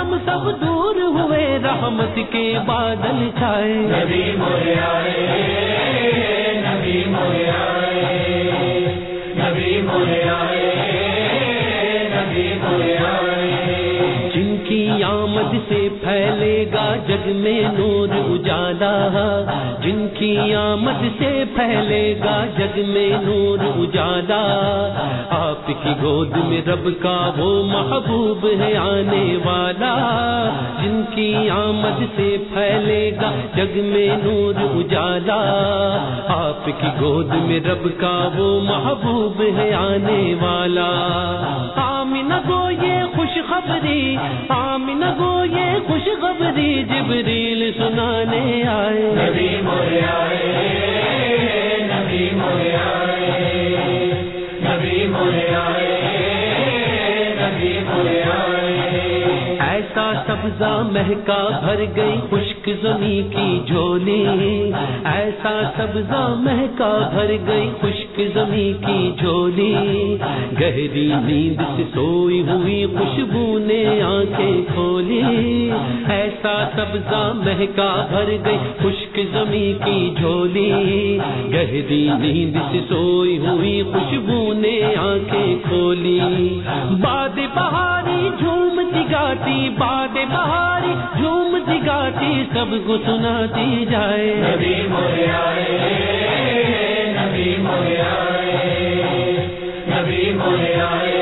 علم سب دور ہوئے، رحمت کے بادل چھائے، نبی مورے آئے، نبی مورے آئے، نبی مورے آئے، نبی مورے آئے۔ جن کی آمد سے پھیلے گا جگ میں نور اجالا، جن کی آمد سے پھیلے گا جگ میں نور اجالا، آپ کی گود میں رب کا وہ محبوب ہے آنے والا، جن کی آمد سے پھیلے گا جگ میں نور اجالا، آپ کی گود میں رب کا وہ محبوب ہے آنے والا۔ آمینہ گو یہ خوشخبری، آمینہ گو یہ خوشخبری، جبریل سنانے آئے، نبی مورے آئے، نبی مورے آئے، نبی مورے آئے، نبی مورے آئے۔ ایسا سبزہ مہکا بھر گئی خشک زمین کی جھولی، ایسا سبزہ مہکا بھر گئی خشک زمین کی جھولی، گہری نیند سے سوئی ہوئی خوشبو نے آنکھیں کھولی، ایسا سبزہ مہکا بھر گئی خشک زمین کی جھولی، گہری نیند سے سوئی ہوئی خوشبو نے آنکھیں کھولی، باد بہاری جھومتی گاتی، باد بہاری جھومتی گاتی، سب کو سناتی جائے، نبی مورے آئے، نبی مورے آئے، نبی مورے آئے،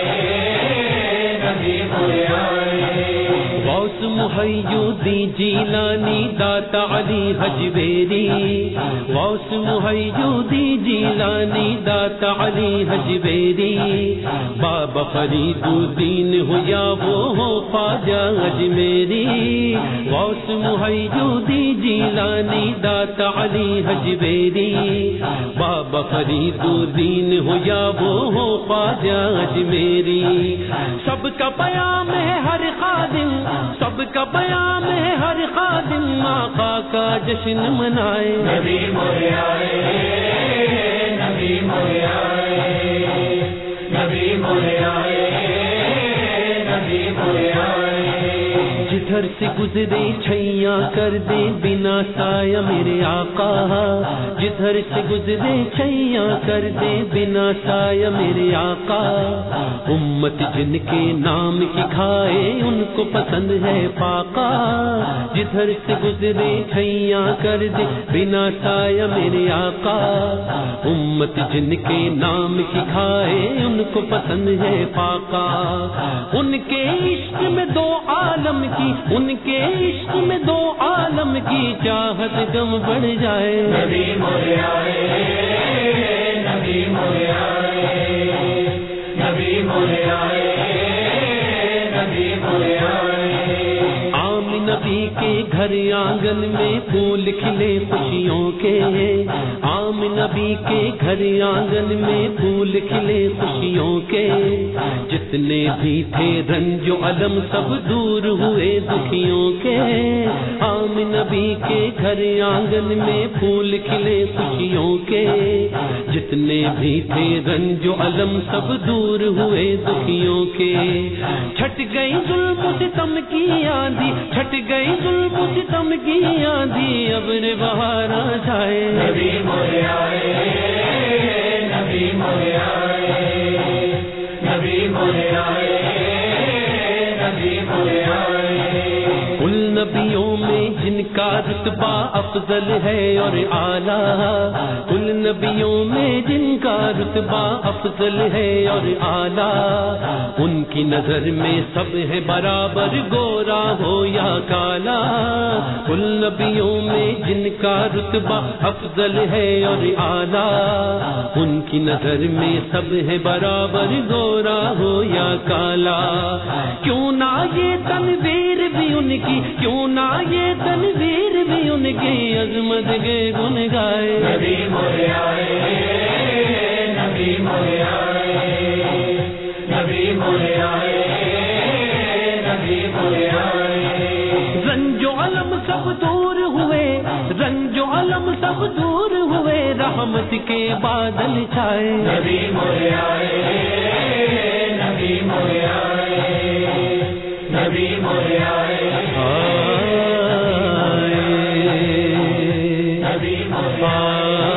نبی مورے آئے۔ غوث محی الدین جیلانی داتا علی حجویری، غوث محی الدین جیلانی داتا علی حجویری، بابا فرید الدین ہو یا وہ ہو خواجہ اجمیری، غوث محی الدین جیلانی داتا علی حجویری، بابا فرید الدین ہو یا وہ ہو خواجہ اجمیری، سب کا پیام ہے ہر خادم، سب کا پیام ہے ہر خادم، آقا کا جشن منائے، نبی مورے آئے، نبی مورے آئے، نبی مورے آئے، نبی مورے آئے۔ جدھر سے گزرے چھیاں کر دے بنا سایہ میرے آقا، جدھر سے گزرے چھیاں کر دے بنا سایہ میرے آقا، امت جن کے نام کی کھائے ان کو پسند ہے پاقا، جدھر سے گزرے چھیاں کر دے بنا سایہ میرے آقا، امت جن کے نام کی کھائے ان کو پسند ہے پاقا، ان کے عشق میں دو عالم کی، ان کے عشق میں دو عالم کی چاہت غم بڑھ جائے، نبی مورے آئے، نبی مورے آئے، نبی مورے آئے، نبی مورے آئے۔ عام نبی کے گھر آنگن میں پھول کھلے خوشیوں کے، عام نبی کے گھر آنگن میں پھول کھلے خوشیوں کے، جتنے بھی تھے رنج و الم سب دور ہوئے دکھیوں کے، عام نبی کے گھر آنگن میں پھول کھلے خوشیوں کے، جتنے بھی تھے رنج و الم سب دور ہوئے دکھیوں کے، چھٹ گئی ظلم و ستم کی آندھی، چھٹ گئی ظلم و ستم کی آندھی، ابر بہار آ جائے، نبی مورے آئے، نبی مورے آئے، نبی مورے آئے، نبی مورے آئے۔ ان نبیوں میں جن کا رتبہ افضل ہے اور اعلیٰ، ان نبیوں میں جن کا رتبہ افضل ہے اور اعلیٰ، ان کی نظر میں سب ہے برابر گورا ہو یا کالا، ان نبیوں میں جن کا رتبہ افضل ہے اور اعلیٰ، ان کی نظر میں سب ہے برابر گورا ہو یا کالا، کیوں نہ یہ تنویر بھی ان کی، کیوں نہ یہ تنویر بھی ان کی عظمت کے گن گائے، نبی مورے آئے، نبی مورے آئے، نبی مورے آئے، نبی مورے آئے۔ رنج و علم سب دور ہوئے، رنج و علم سب دور ہوئے، رحمت کے بادل چھائے، نبی مورے آئے، نبی مورے آئے، نبی مورے آئے، نبی مولا